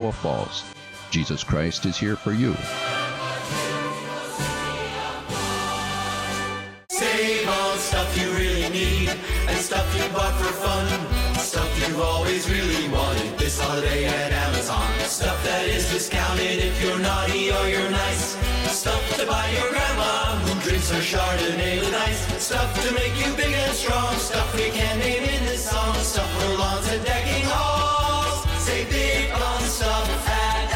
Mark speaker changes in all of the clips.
Speaker 1: Chippewa Falls. Jesus Christ is here for you.
Speaker 2: Save on stuff you really need and stuff you bought for fun. Stuff you've always really wanted this holiday at Amazon. Stuff that is discounted if you're naughty or you're nice. Stuff to buy your grandma who drinks her Chardonnay with ice. Stuff to make you big and strong. Stuff we can't name in this song. Stuff for lawns and decking halls. Save big on stuff at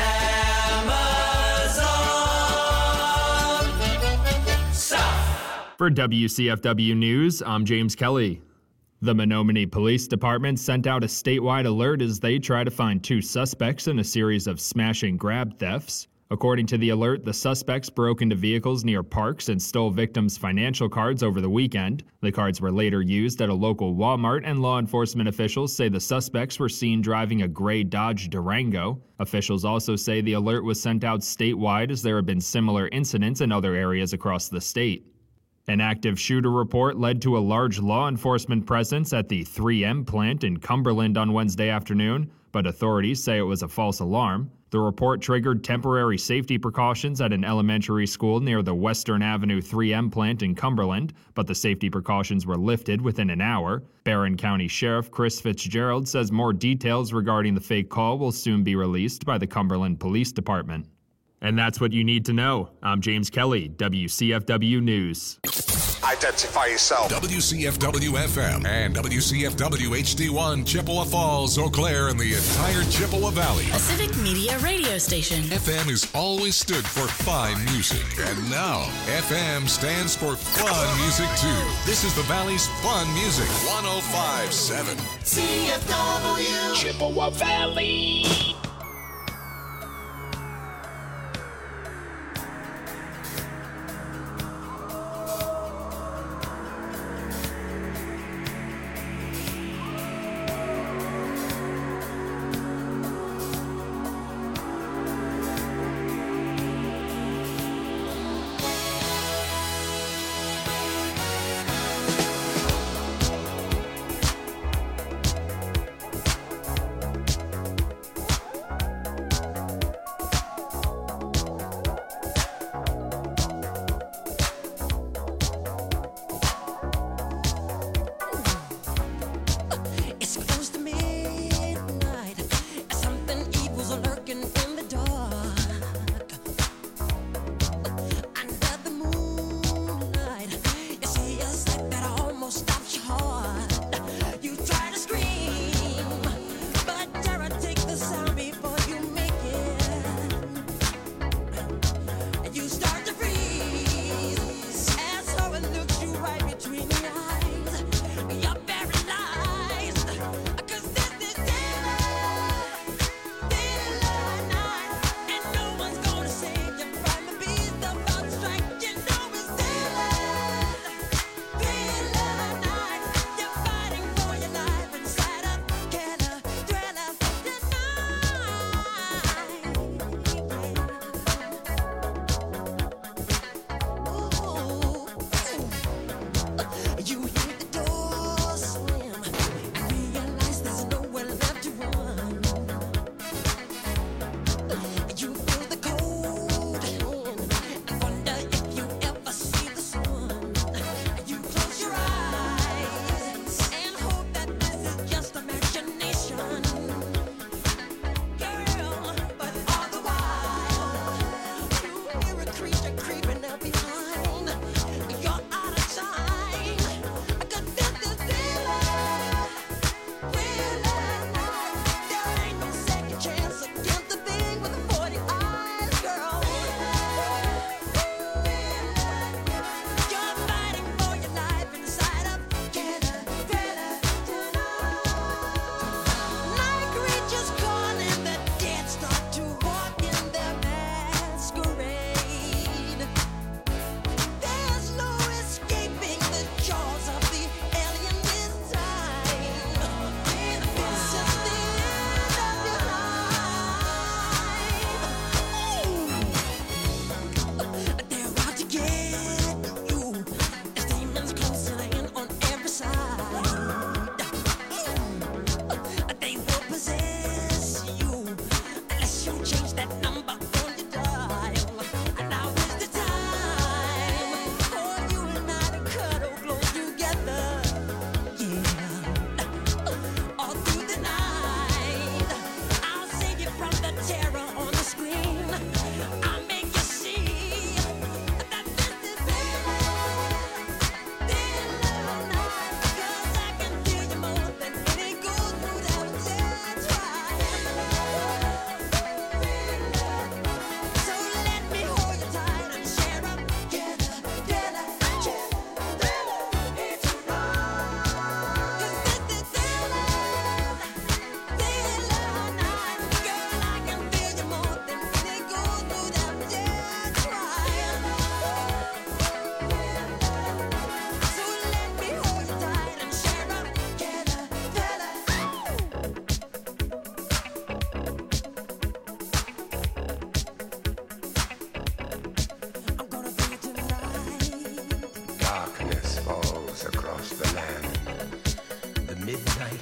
Speaker 2: Amazon. Stuff.
Speaker 3: For WCFW News, I'm James Kelly. The Menominee Police Department sent out a statewide alert as they try to find 2 suspects in a series of smash and grab thefts. According to the alert, the suspects broke into vehicles near parks and stole victims' financial cards over the weekend. The cards were later used at a local Walmart, and law enforcement officials say the suspects were seen driving a gray Dodge Durango. Officials also say the alert was sent out statewide as there have been similar incidents in other areas across the state. An active shooter report led to a large law enforcement presence at the 3M plant in Cumberland on Wednesday afternoon, but authorities say it was a false alarm. The report triggered temporary safety precautions at an elementary school near the Western Avenue 3M plant in Cumberland, but the safety precautions were lifted within an hour. Barron County Sheriff Chris Fitzgerald says more details regarding the fake call will soon be released by the Cumberland Police Department. And that's what you need to know. I'm James Kelly, WCFW News.
Speaker 4: Identify yourself. WCFW-FM and WCFW-HD1, Chippewa Falls, Eau Claire, and the entire Chippewa Valley.
Speaker 5: A civic media radio station.
Speaker 4: FM has always stood for fine music. And now, FM stands for fun music, too. This is the Valley's fun music. 105.7.
Speaker 2: CFW.
Speaker 6: Chippewa Valley.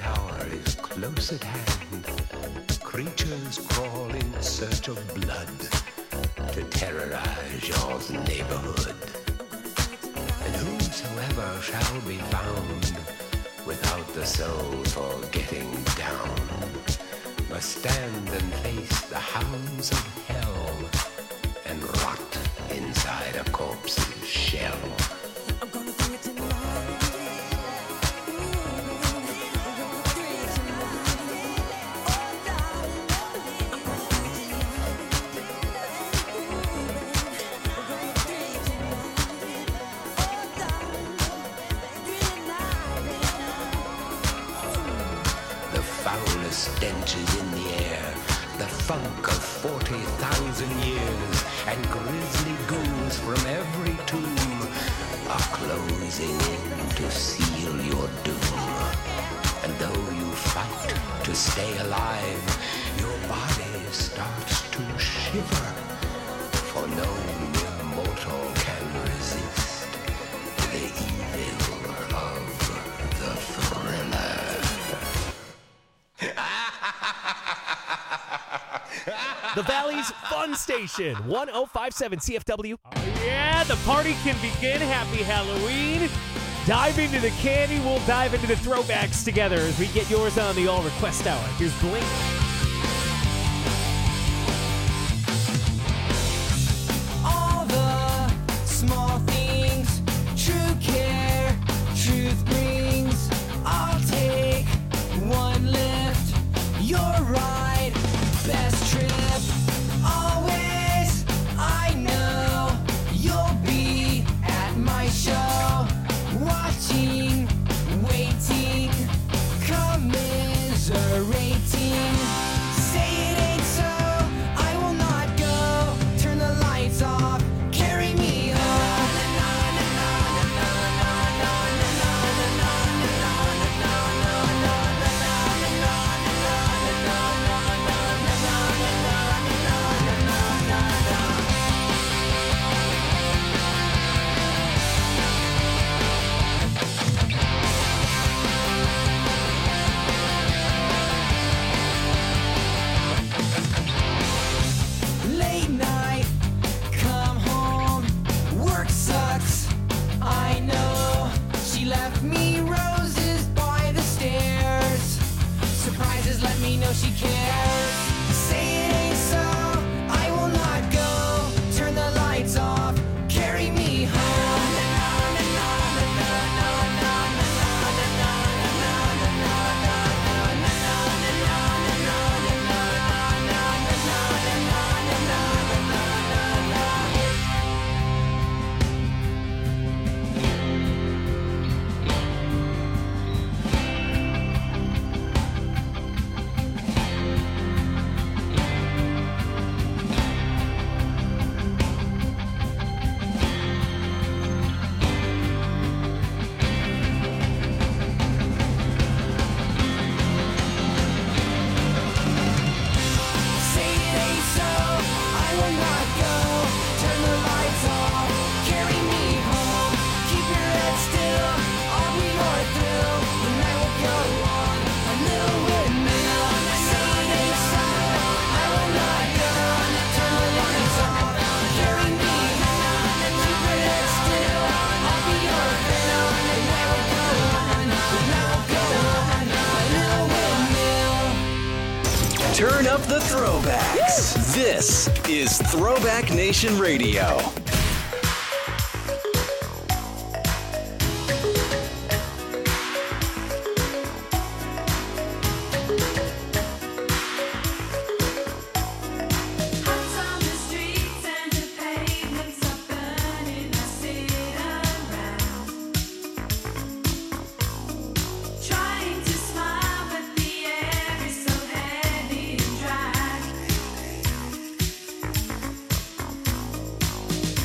Speaker 7: hour is close at hand. Creatures crawl in search of blood to terrorize your neighborhood. And whosoever shall be found without the soul for getting down must stand and face the hounds of hell and rot inside a corpse's shell. Stench is in the air, the funk of 40,000 years, and grisly ghouls from every tomb are closing in to seal your doom. And though you fight to stay alive, your body starts to shiver, for no mere mortal can resist the evil of the thriller.
Speaker 8: The Valley's Fun Station, 1057 CFW. Oh, yeah, the party can begin. Happy Halloween. Dive into the candy. We'll dive into the throwbacks together as we get yours on the All Request Hour. Here's Blink.
Speaker 9: All the small things, true care, truth brings. I'll take one lift. You're right. Best trip. Always, I know you'll be at my show. Watching, waiting, commiserating. Say it ain't so, I will not go. Turn the lights off, carry me home. Late night, come home, work sucks, I know. She left me roses by the stairs. Surprises let me know she cares. Say it ain't so, I will not go. Turn the lights off, carry me home. Say it ain't so, I will not go. Turn the lights off, carry me home. Keep your head still, I'll be your thrill. The night will go on, a little windmill. Say it ain't so, I will not go. Turn the lights off, carry me home. Keep your head still, I'll be your thrill. The night will go on, the night will go on, a little windmill.
Speaker 10: Turn up the throwbacks. This is Throwback Nation Radio.
Speaker 2: Trying to smile, but the air is so heavy and dry.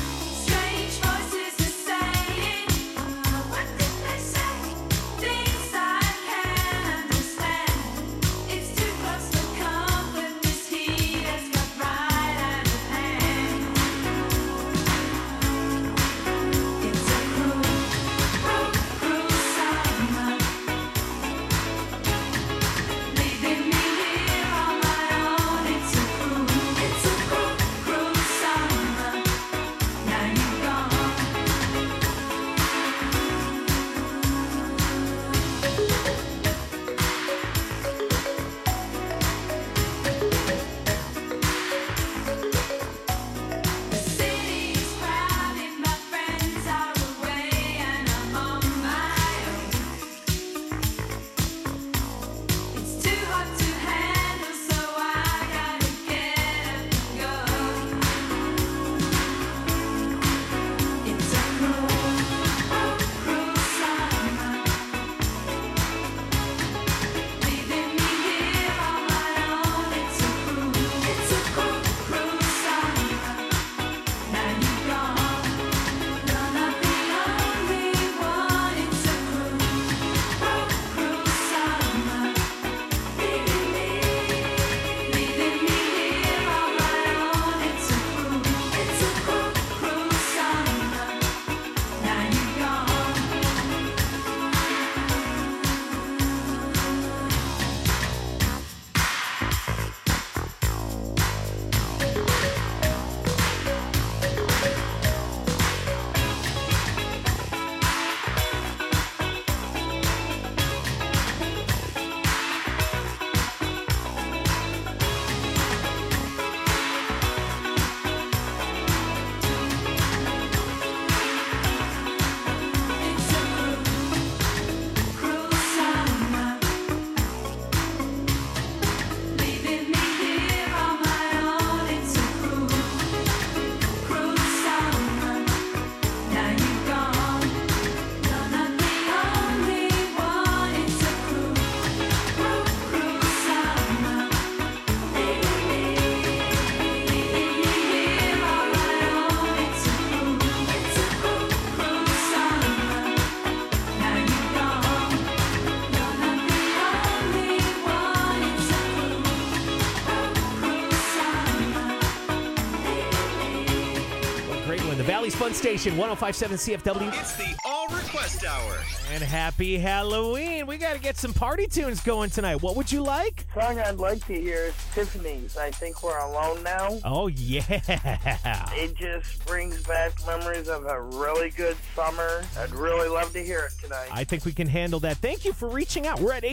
Speaker 8: Valley's Fun Station, 105.7 CFW.
Speaker 10: It's the All Request Hour.
Speaker 8: And happy Halloween. We got to get some party tunes going tonight. What would you like?
Speaker 11: The song I'd like to hear is Tiffany's I Think We're Alone Now.
Speaker 8: Oh, yeah.
Speaker 11: It just brings back memories of a really good summer. I'd really love to hear it tonight.
Speaker 8: I think we can handle that. Thank you for reaching out. We're at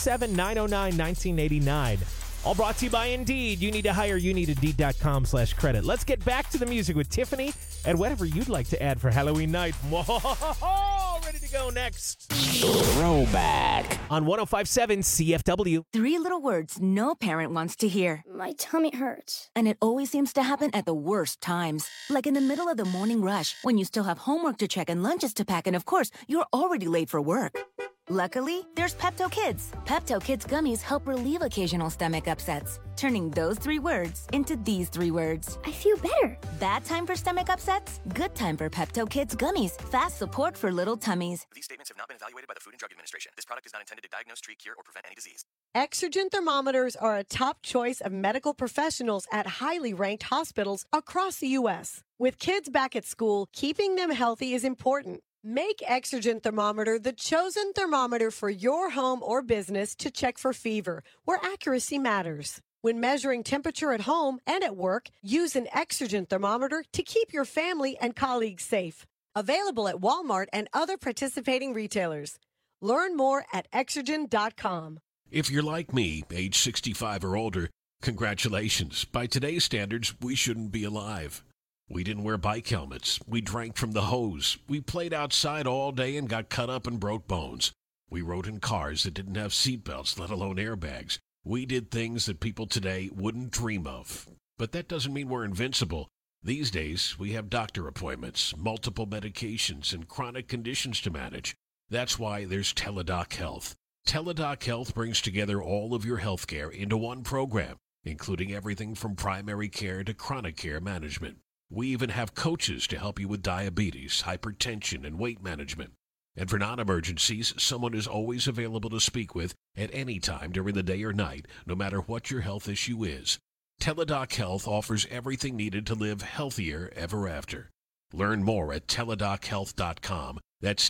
Speaker 8: 877-909-1989. All brought to you by Indeed. You need to hire, you need Indeed.com/credit. Let's get back to the music with Tiffany and whatever you'd like to add for Halloween night. Ready to go next.
Speaker 12: Throwback.
Speaker 8: On 105.7 CFW.
Speaker 13: 3 little words no parent wants to hear.
Speaker 14: My tummy hurts.
Speaker 13: And it always seems to happen at the worst times. Like in the middle of the morning rush, when you still have homework to check and lunches to pack, and of course, you're already late for work. Luckily, there's Pepto Kids. Pepto Kids gummies help relieve occasional stomach upsets, turning those 3 words into these 3 words.
Speaker 14: I feel better.
Speaker 13: Bad time for stomach upsets? Good time for Pepto Kids gummies. Fast support for little tummies.
Speaker 15: These statements have not been evaluated by the Food and Drug Administration. This product is not intended to diagnose, treat, cure, or prevent any disease.
Speaker 16: Exergen thermometers are a top choice of medical professionals at highly ranked hospitals across the U.S. With kids back at school, keeping them healthy is important. Make Exergen thermometer the chosen thermometer for your home or business to check for fever, where accuracy matters. When measuring temperature at home and at work, use an Exergen thermometer to keep your family and colleagues safe. Available at Walmart and other participating retailers. Learn more at Exergen.com.
Speaker 17: If you're like me, age 65 or older, congratulations. By today's standards, we shouldn't be alive. We didn't wear bike helmets. We drank from the hose. We played outside all day and got cut up and broke bones. We rode in cars that didn't have seatbelts, let alone airbags. We did things that people today wouldn't dream of. But that doesn't mean we're invincible. These days, we have doctor appointments, multiple medications, and chronic conditions to manage. That's why there's Teladoc Health. Teladoc Health brings together all of your health care into one program, including everything from primary care to chronic care management. We even have coaches to help you with diabetes, hypertension, and weight management. And for non-emergencies, someone is always available to speak with at any time during the day or night, no matter what your health issue is. Teladoc Health offers everything needed to live healthier ever after. Learn more at teladochealth.com. That's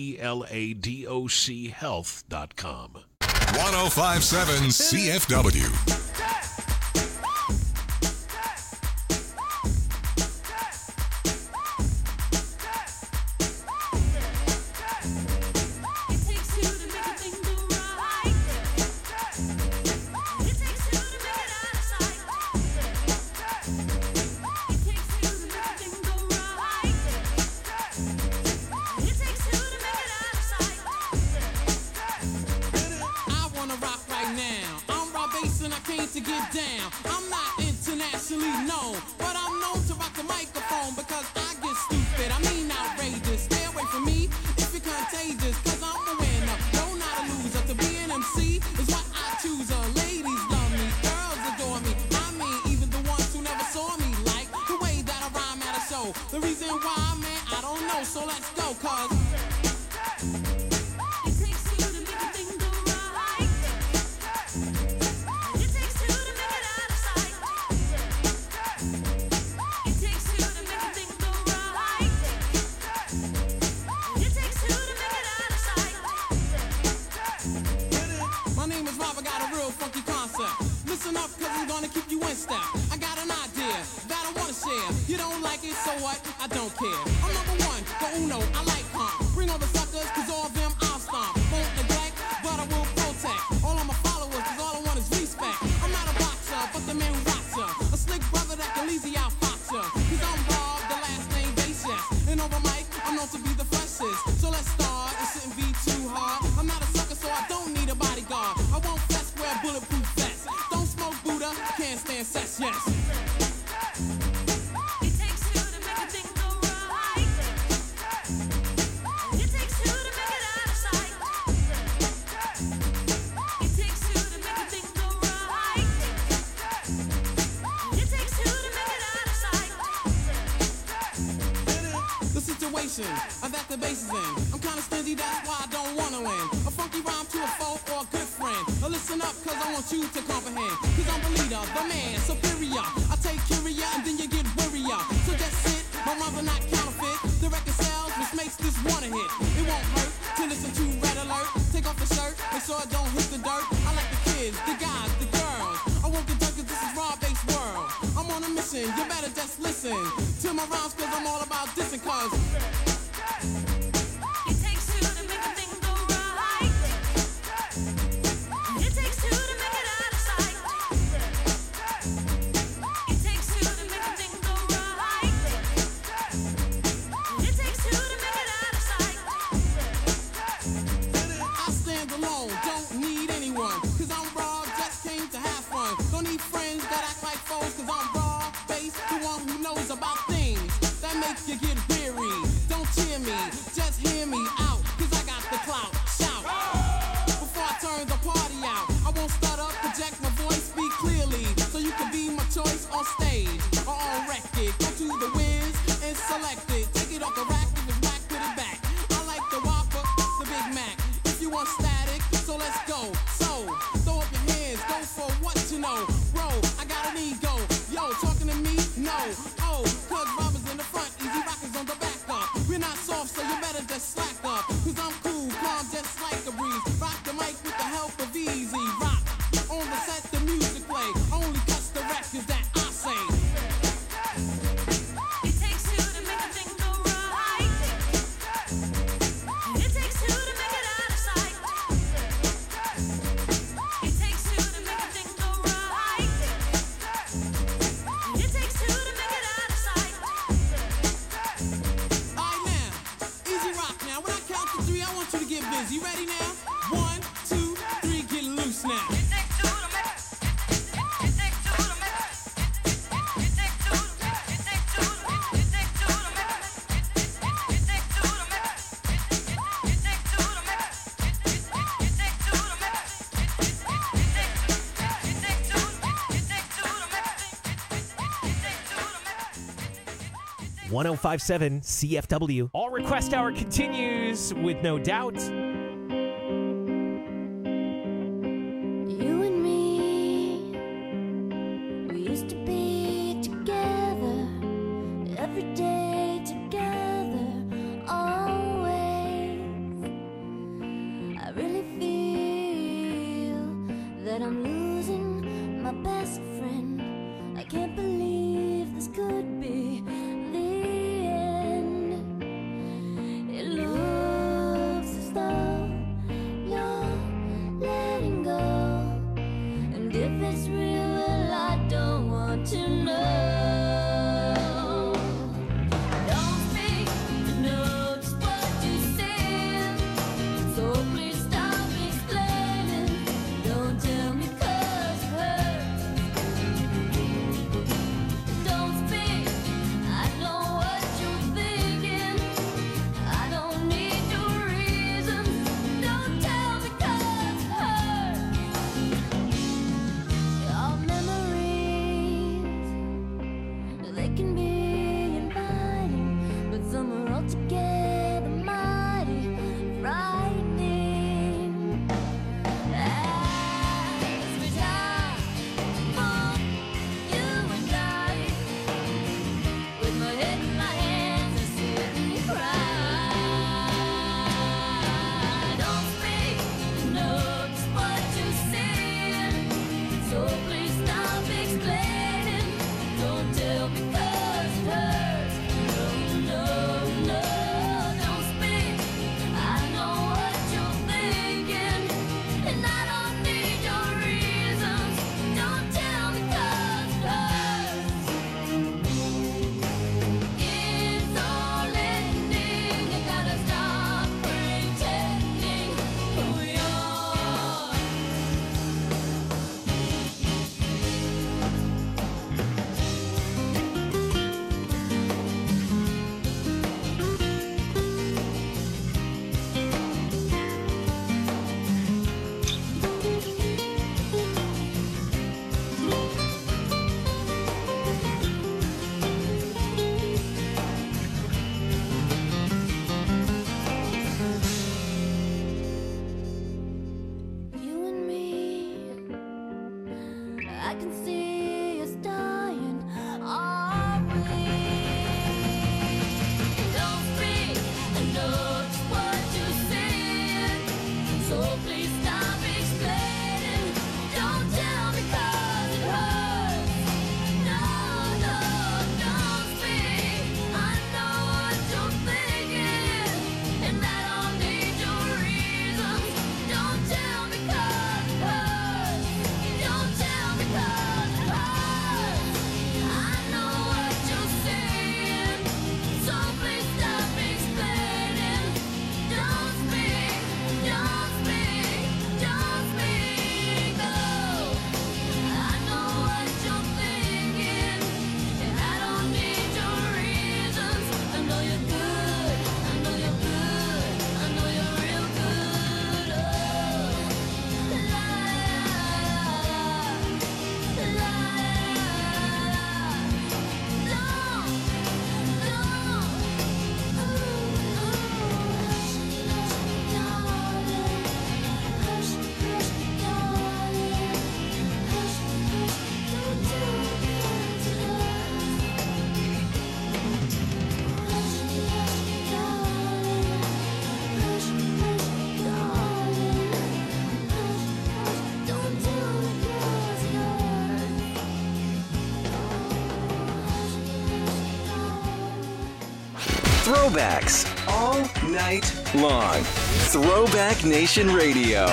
Speaker 17: TELADOC health.com.
Speaker 4: 105.7 CFW.
Speaker 18: To get down, I'm not internationally known, but I'm known to rock the microphone because I get stupid, I mean outrageous. Stay away from me if you're contagious, cause I'm the winner, no not a loser. To be an MC is what I choose. Ladies love me, girls adore me, I mean even the ones who never saw me, like the way that I rhyme at a show. The reason why, man, I don't know, so let's go, cause listen up, cause I'm gonna keep you in step. I got an idea that I wanna share. You don't like it, so what? I don't care. I'm number one, the uno, I like calm. Bring all the suckers, cause all of them I'll stomp. Won't neglect, but I will protect all of my followers, cause all I want is respect. I'm not a boxer, but the man who rocks ya. A slick brother that can easy out fox ya. Cause I'm Bob, the last name Basis. And over mic, I'm known to be the freshest. So let's start, it shouldn't be too hard. I'm not a sucker, so I don't need a bodyguard. I won't fess, wear bulletproof vest. Don't smoke Buddha, can't stand sex, yes. It takes two to make a thing go right. It takes two to make it out of sight. It takes two to make a thing go right. It takes two to make it out of sight. The situation that the bass is in, I'm kinda stingy, that's why I don't wanna win. A funky rhyme to a foe or a good friend. Listen up, cause I want you to comprehend. Cause I'm the leader, the man, superior. I take curia and then you get wearier. So just sit, my rhymes are not mission. You better just listen to my rhymes, cause I'm all about dissing, cause
Speaker 9: it takes two to make a thing go right. It takes two to make it out of sight. It takes two to make a thing go right. It takes two to make it out of sight.
Speaker 18: I stand alone, don't need anyone, cause I'm raw, just came to have fun. Don't need friends that act like foes, cause I'm raw, based, the one who knows about things that make you get weary. Don't cheer me, just hear me out, cause I got the clout. Shout before I turn the party out. I won't stutter, project my voice, speak clearly, so you can be my choice on stage or on record. Go to the Wiz and select it. Take it off the rack, if it's whack, put it back. I like the Whopper, the Big Mac. If you want static, so let's go. So throw up your hands, go for what you know. Bro, I got an ego. Yo, talking to me? No. Oh, cause Robbers in the front, Easy Rockers on the back up. We're not soft, so you better just slack up. Cause I'm cool, calm, just like a breeze. Rock the mic with the help of Easy Rock. On the set, the music play. Only cuts the records that I say.
Speaker 9: It takes two to make a thing go right. It takes two to make it out of sight. It takes two to make a thing go right. It takes two to make it out of sight.
Speaker 18: Alright now, Easy Rock now. When I count to three, I want you to get busy. You ready now? 1, 2, 3, get loose now.
Speaker 8: .1057 CFW. All Request Hour continues with No Doubt.
Speaker 9: You and me, we used to be together, every day together, always. I really feel that I'm losing my best friend. I can't believe this could be the end. It looks as though you're letting go, and if it's real, well, I don't want to know. Don't speak to know just what you said, so please stop explaining. Don't tell me 'cause it hurts. Don't speak, I know what you're thinking. I don't need your reasons. Don't tell me 'cause it hurts. Your memories, they can be inviting, but some are altogether mighty frightening. As we die for you and I, with my head in my hands, I sit and cry. Don't speak, know just what you said, so please stop explaining. Don't tell me 'cause
Speaker 19: Throwbacks all night long. Throwback Nation Radio.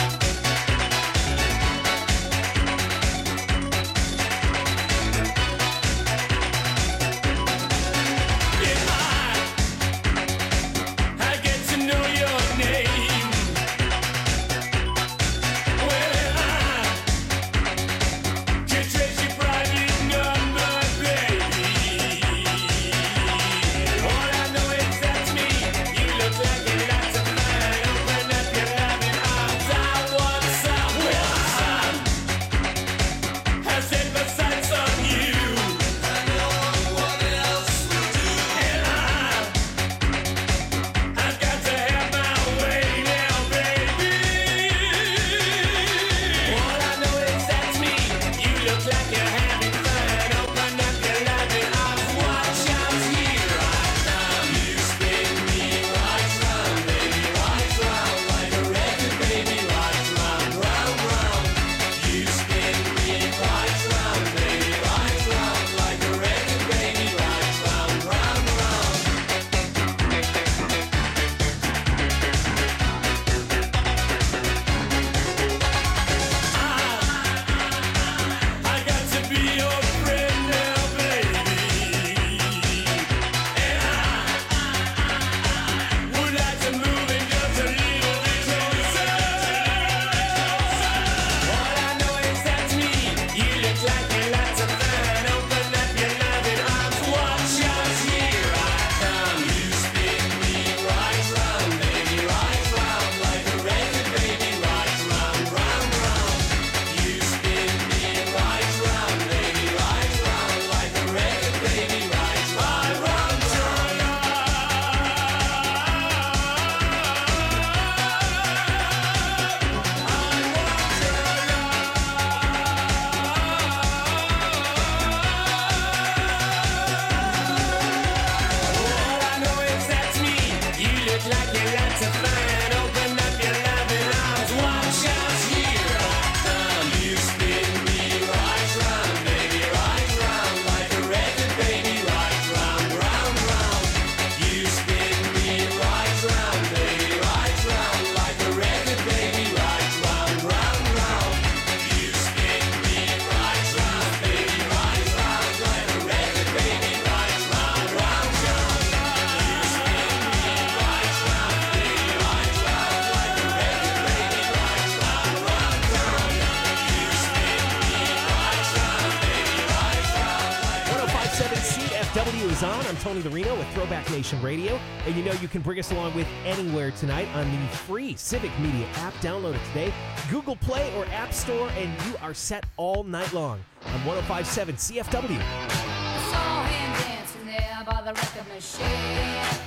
Speaker 8: Tony the Reno with Throwback Nation Radio. And you know you can bring us along with anywhere tonight on the free Civic Media app. Download it today. Google Play or App Store, and you are set all night long on 105.7 CFW.
Speaker 20: I saw him dancing there by the record machine.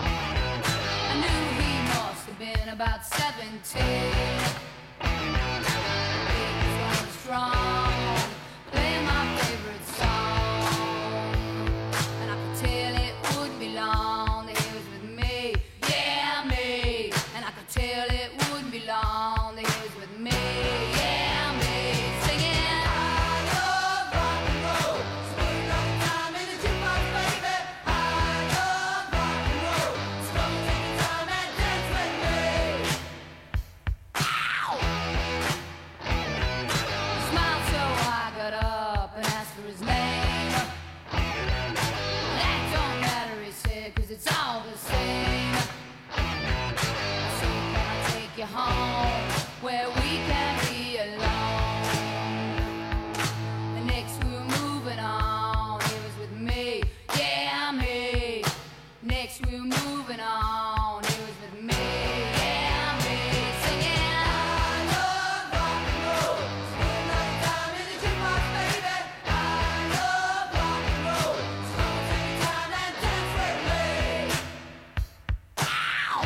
Speaker 20: I knew he must have been about 17. He was going strong, playing my favorite song. And I could tell it wouldn't be long that he was with me, yeah, me. And I could tell it wouldn't be long that he was with me, yeah, me. Singing, I love rock and roll, spending all the time in the jukebox, baby. I love rock and roll, so take your time and dance with me. Ow! He smiled, so I got up and asked for his name. That don't matter, he said, 'cause it's all the same. So can I take you home where we can be alone? And next we were moving on, he was with me, yeah, me. Next we were moving on, he was with me, yeah, me. Singing, I love rock and roll, spending all the time in the jukebox, baby. I love rock and roll, so take your time and dance with me. Ow!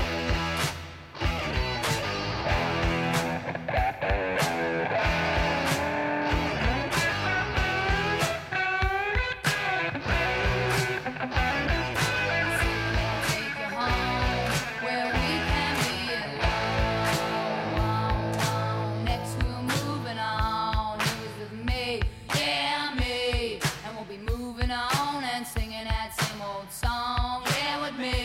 Speaker 20: Take you home where we can be alone. Next we're moving on, he was with me, yeah, me. And we'll be moving on and singing that same old song, yeah, with me.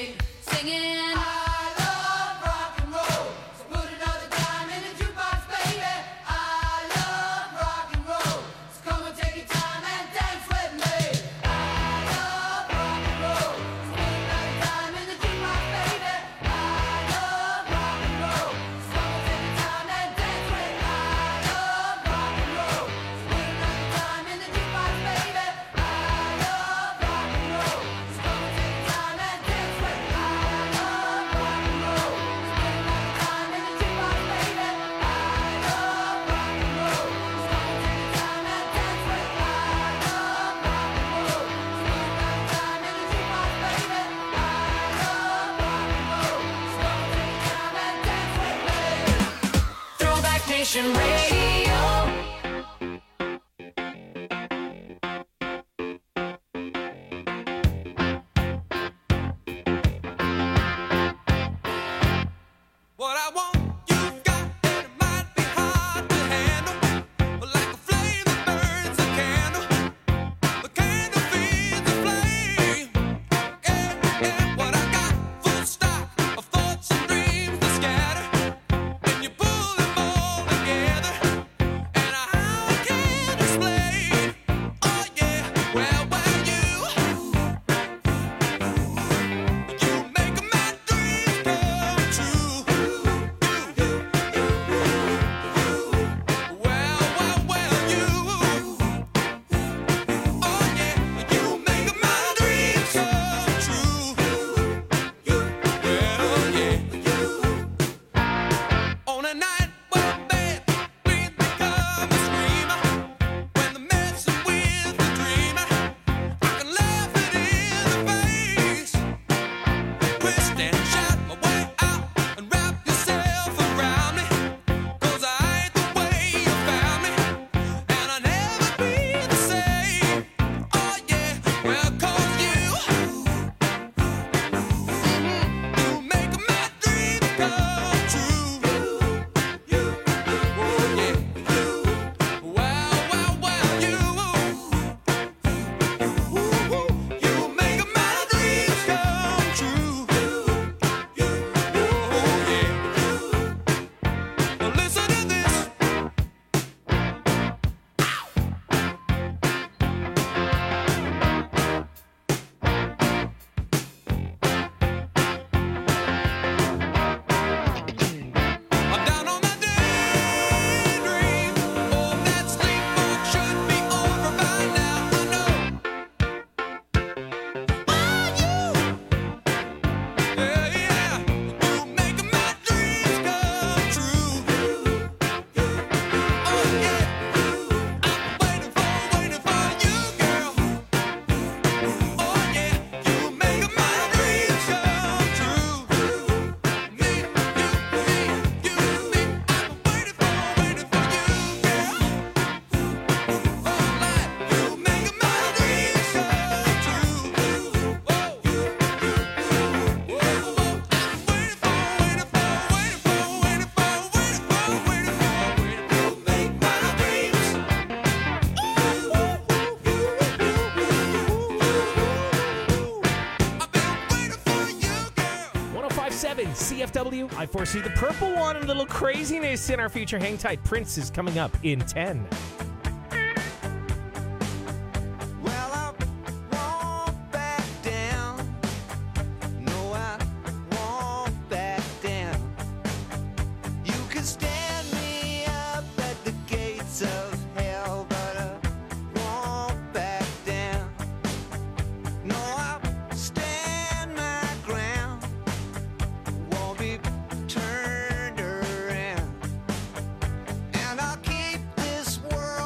Speaker 9: Nation Radio.
Speaker 18: What I want, you've got, and it might be hard to handle. But like a flame that burns a candle, the candle feeds the flame. Yeah, what I got, full stock of thoughts and dreams that scatter. And you pull them all together, and how I can't explain. Oh yeah, well, you make my dreams come true. On a night when bad dreams become a screamer, when they're messing with the dreamer, I can laugh it in the face. Twist and shout my way out and wrap yourself around me, 'cause I ain't the way you found me, and I'll never be the same. Oh yeah, well, 'cause you make my dreams come true. You make my dreams come true. Well, listen to this. I'm down on my daydream. Oh, that sleepwalk should be over by now. I know. Yeah, you make my dreams come true. Oh yeah, I'm waiting for you, girl. Oh yeah, you make my dreams come true. Me, you, I'm waiting for you, girl. Oh, like you make my dreams come true. Make my dreams.
Speaker 8: 105.7 CFW. I foresee the purple one and a little craziness in our future. Hang tight. Prince is coming up in 10.
Speaker 9: Well, I won't back down. No, I won't back down. You can stand me up at the gates of hell, but I won't back down. No, I'll stand my ground. Won't be turned around. And I'll keep this world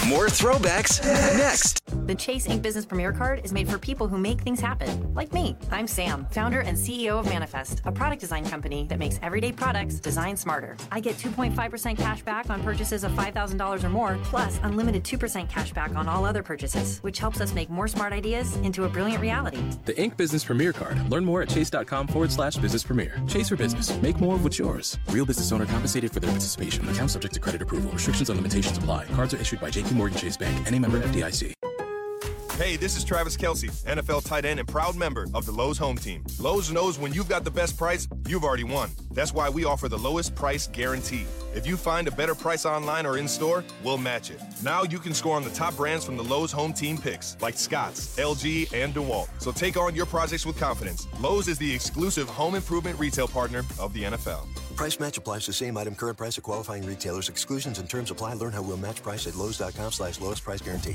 Speaker 19: More throwbacks next.
Speaker 21: The Chase Ink Business Premier Card is made for people who make things happen, like me. I'm Sam, founder and CEO of Manifest, a product design company that makes everyday products designed smarter. I get 2.5% cash back on purchases of $5,000 or more, plus unlimited 2% cash back on all other purchases, which helps us make more smart ideas into a brilliant reality.
Speaker 22: The Ink Business Premier Card. Learn more at chase.com/business premier. Chase for business. Make more of what's yours. Real business owner compensated for their participation. Account subject to credit approval. Restrictions and limitations apply. Cards are issued by JP Morgan Chase Bank. Any member FDIC.
Speaker 23: Hey, this is Travis Kelce, NFL tight end and proud member of the Lowe's home team. Lowe's knows when you've got the best price, you've already won. That's why we offer the lowest price guarantee. If you find a better price online or in store, we'll match it. Now you can score on the top brands from the Lowe's home team picks, like Scotts, LG, and DeWalt. So take on your projects with confidence. Lowe's is the exclusive home improvement retail partner of the NFL.
Speaker 24: Price match applies to same item, current price of qualifying retailers. Exclusions and terms apply. Learn how we'll match price at Lowe's.com/lowest price guarantee.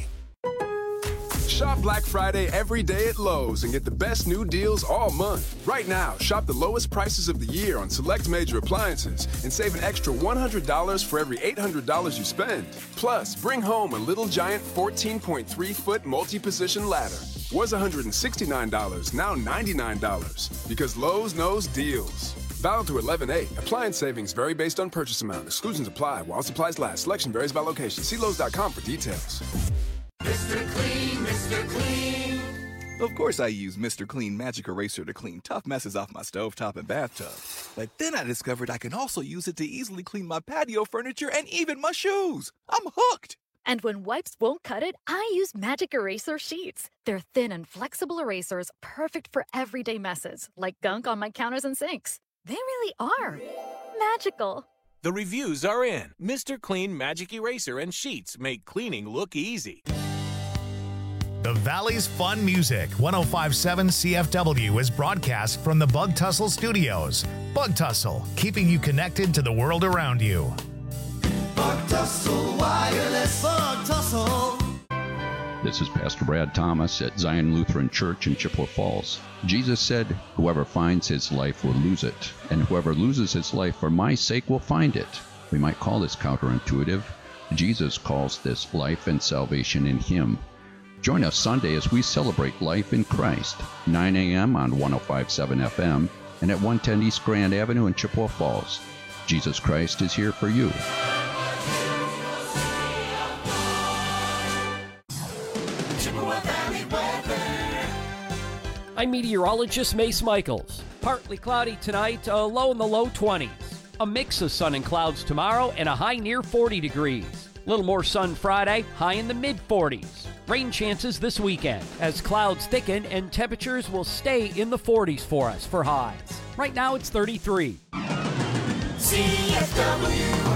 Speaker 25: Shop Black Friday every day at Lowe's and get the best new deals all month. Right now, shop the lowest prices of the year on select major appliances and save an extra $100 for every $800 you spend. Plus, bring home a Little Giant 14.3-foot multi-position ladder. Was $169, now $99. Because Lowe's knows deals. Valid through 11/8. Appliance savings vary based on purchase amount. Exclusions apply while supplies last. Selection varies by location. See Lowe's.com for details.
Speaker 2: Mr. Clean, Mr. Clean.
Speaker 26: Of course I use Mr. Clean Magic Eraser to clean tough messes off my stovetop and bathtub. But then I discovered I can also use it to easily clean my patio furniture and even my shoes. I'm hooked.
Speaker 27: And when wipes won't cut it, I use Magic Eraser Sheets. They're thin and flexible erasers, perfect for everyday messes, like gunk on my counters and sinks. They really are magical.
Speaker 28: The reviews are in. Mr. Clean Magic Eraser and Sheets make cleaning look easy.
Speaker 29: The Valley's Fun Music, 105.7 CFW, is broadcast from the Bug Tussle Studios. Bug Tussle, keeping you connected to the world around you.
Speaker 2: Bug Tussle Wireless. Bug Tussle.
Speaker 1: This is Pastor Brad Thomas at Zion Lutheran Church in Chippewa Falls. Jesus said, "Whoever finds his life will lose it, and whoever loses his life for my sake will find it." We might call this counterintuitive. Jesus calls this life and salvation in him. Join us Sunday as we celebrate life in Christ, 9 a.m. on 105.7 FM and at 110 East Grand Avenue in Chippewa Falls. Jesus Christ is here for you.
Speaker 30: I'm meteorologist Mace Michaels. Partly cloudy tonight, a low in the low 20s. A mix of sun and clouds tomorrow and a high near 40 degrees. A little more sun Friday, high in the mid-40s. Rain chances this weekend as clouds thicken and temperatures will stay in the 40s for us for highs. Right now it's 33.
Speaker 2: CFW.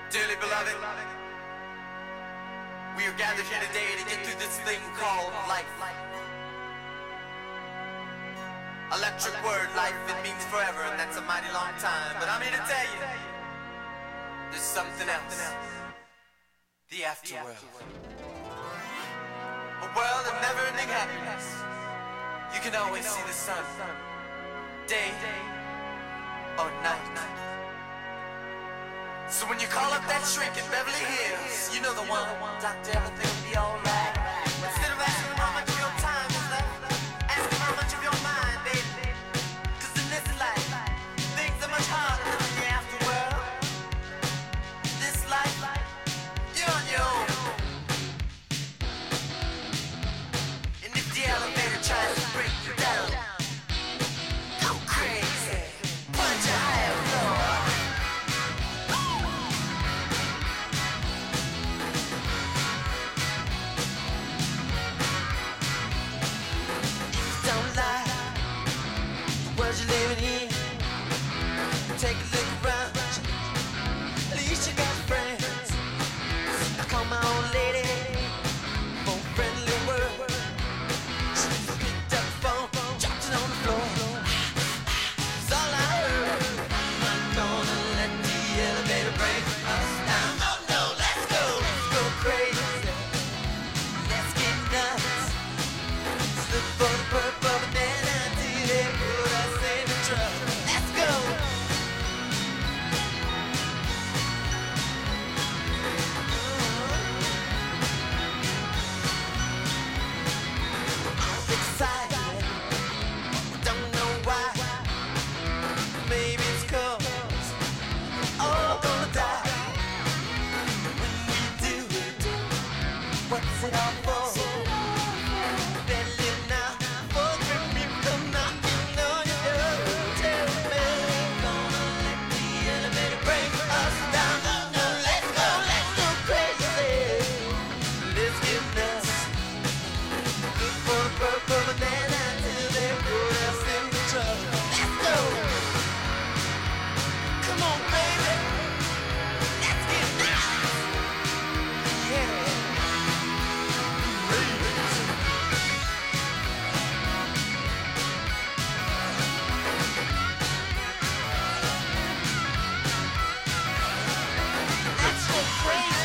Speaker 2: Dearly beloved, we are gathered here today to get through this thing called life. Electric word, life, it means forever, and that's a mighty long time. But I'm here to tell you, there's something else. The afterworld. A world of never-ending happiness. You can always see the sun, day or night. So when you call up that shrink in Beverly Hills, you know the one, Doctor, everything will be alright. Instead of asking how much of your time is left, ask him how much of your mind, baby. Cause in this life, things are much harder than the afterworld. This life, you're on your own. And if the elevator tries to break you down, go crazy, punch a higher floor. Don't lie, the world you're living in. Take a look around, at least you got friends. I call my old lady for a friendly word. She picked up the phone, dropped it on the floor. It's all I heard. I'm not gonna let the elevator break us down. Oh no, let's go crazy. Let's get nuts. Look for the purple banana until they put us in the truck. Let's go. I'm excited, don't know why. Maybe it's 'cause we're all gonna die. When we do, what's it all for? Better live now, before the people come knocking on your door. Tell me, gonna let the elevator break us down. Oh no, let's go crazy. Let's get nuts. Look for the purple banana till they put us in the truck. Let's go. Come on, baby. Let's get nuts. Yeah. Let's go crazy.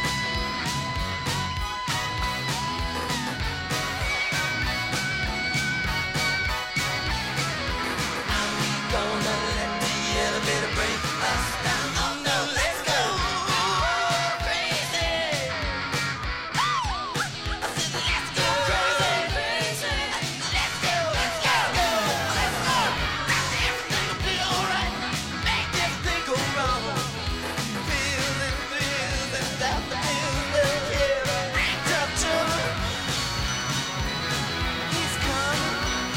Speaker 2: Gonna let the elevator break us down. Oh no, let's go crazy. I said let's go crazy. Let's go. Everything will be alright. Make this thing go wrong. Feels and without the feels will kill. Tough trouble. He's coming.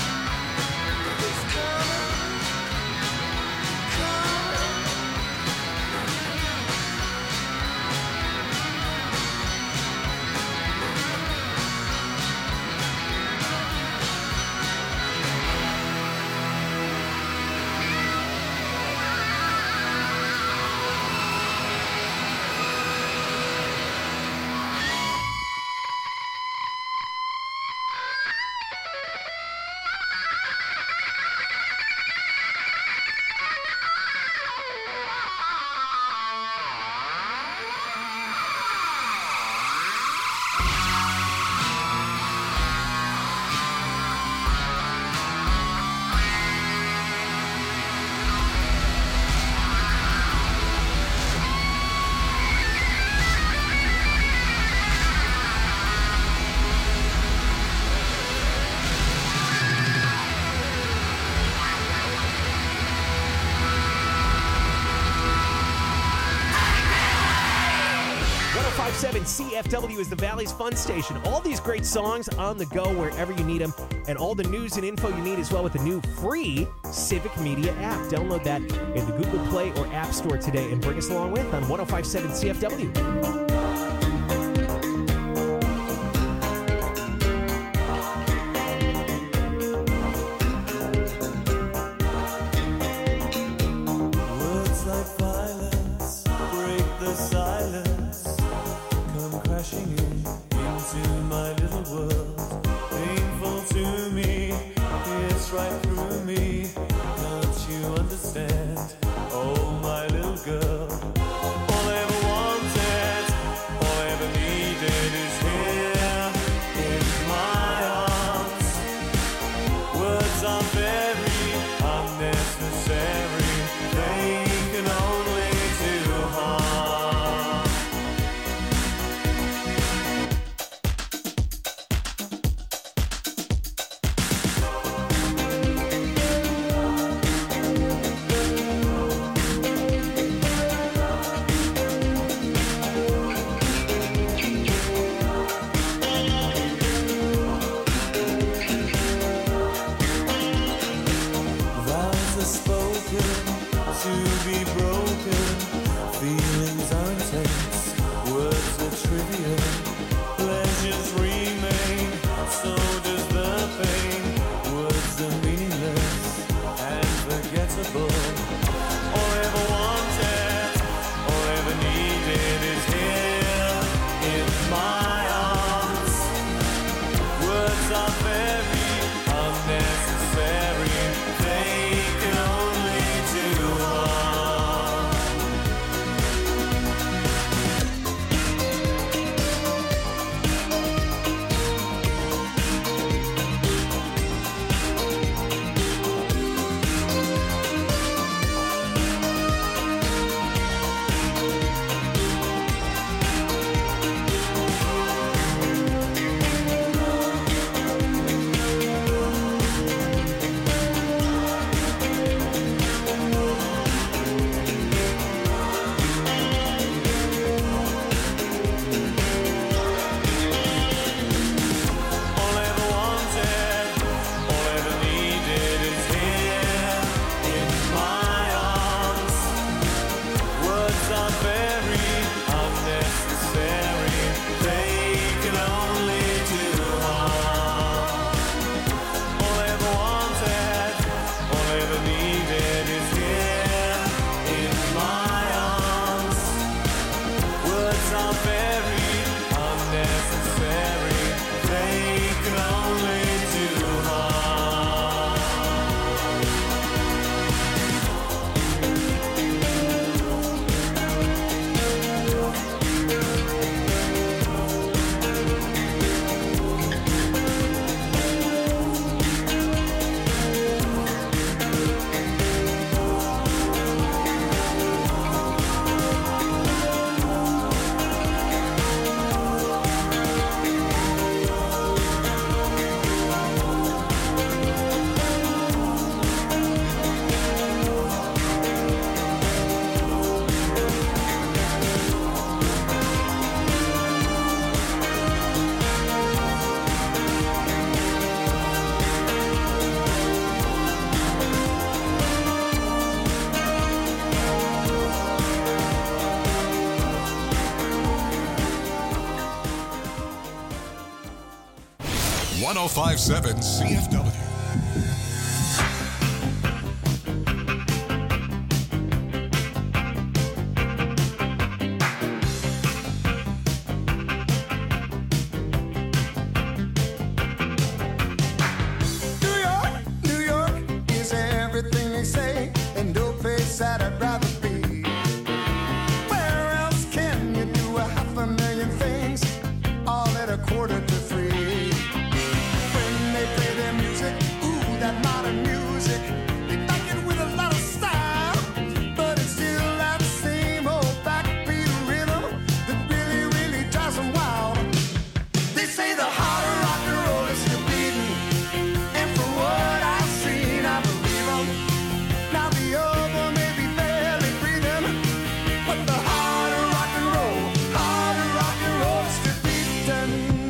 Speaker 8: CFW is the Valley's fun station. All these great songs on the go wherever you need them, and all the news and info you need as well with the new free Civic Media app. Download that in the Google Play or App Store today and bring us along with on 105.7 CFW.
Speaker 2: Words like violence break the silence.
Speaker 4: 1057 CFW.
Speaker 3: New York is everything they say, and no place that I'd rather be. Where else can you do 500,000 things, all at $2:45? When they play their music, ooh, that modern music, they back it with a lot of style, but it's still that same old backbeat rhythm that really, really drives them wild. They say the heart of rock and roll is still beating, and from what I've seen, I believe them. Now the other may be barely breathing, but the heart of rock and roll is still beating.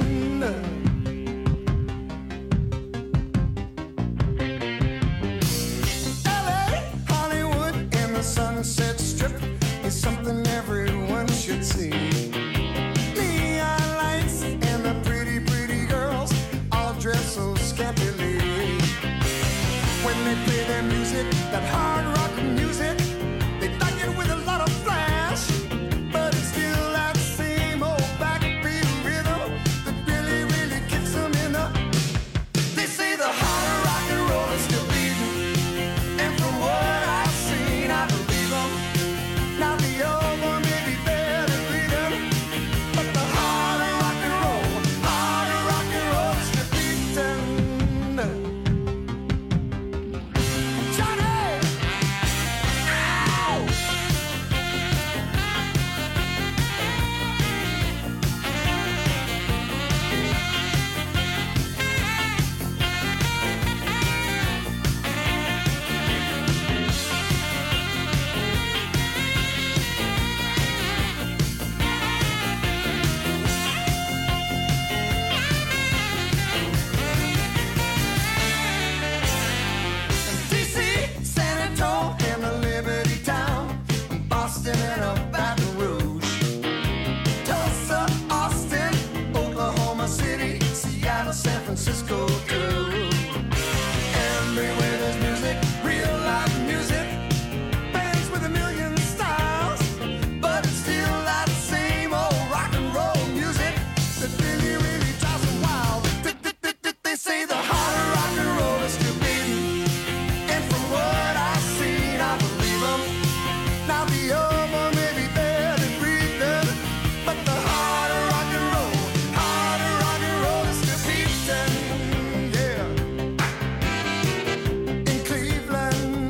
Speaker 3: LA, Hollywood, and the Sunset Strip is something everyone should see. Neon lights and the pretty, pretty girls all dress so scantily. When they play their music, that hard rock music, they back it with a lot of flash, but it's still that same old backbeat rhythm that really, really kicks them in the. They say the heart of rock and roll is still beating, and from what I've seen, I believe them. Now the old one may be barely breathing, but the heart of rock and roll is still beating. Johnny! Ow! DC, San Antonio, and the Liberty Town, Boston and a Baton Rouge, Tulsa, Austin, Oklahoma City, Seattle, San Francisco too. Everywhere there's music, real live music, bands with a million styles, but it's still that same old rock and roll music that really, really drives them wild. They say the heart of rock and roll is still beating, and from what I've seen, I believe them. Now the other may be barely breathing, but the heart of rock and roll is still beating, yeah. In Cleveland,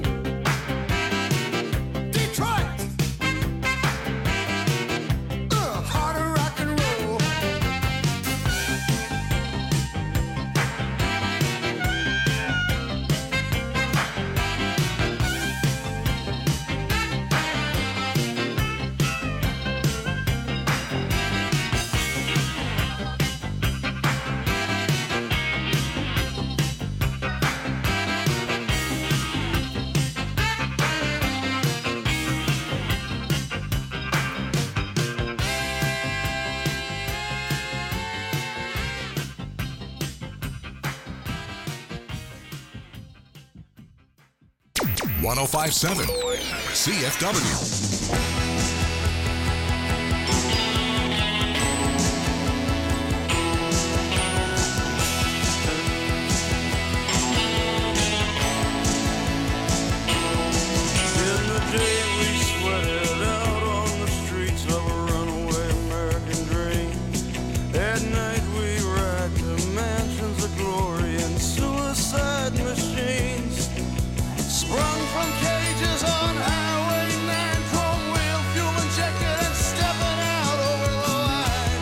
Speaker 3: Detroit, heart of rock and roll.
Speaker 4: One 1057 CFW.
Speaker 5: In the day we sweated out on the streets of a runaway American dream. At night we ride to mansions of glory and suicide machines. Sprung from cages on Highway 9, chrome wheel, fuel injected and stepping out over the line.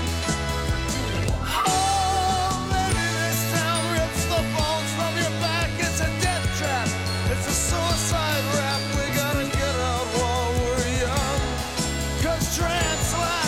Speaker 5: Oh, baby, this town rips the bones from your back. It's a death trap. It's a suicide rap. We gotta get out while we're young. 'Cause trance life